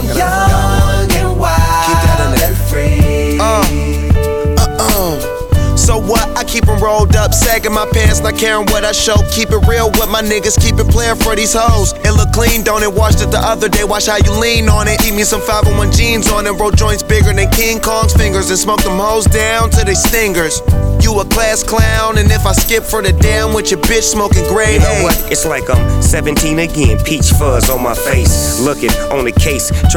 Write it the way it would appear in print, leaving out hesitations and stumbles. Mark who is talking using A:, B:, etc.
A: young and wild. Keep that in there. And free.
B: So what? I keep them rolled up, sagging my pants, not caring what I show. Keep it real with my niggas, keep it playing for these hoes. It look clean, don't it? Washed it the other day, watch how you lean on it. Keep me some 501 jeans on it, roll joints bigger than King Kong's fingers, and smoke them hoes down to they stingers. You a class clown, and if I skip for the damn with your bitch smoking grade A.
C: You know what? It's like I'm 17 again, peach fuzz on my face, looking on the case.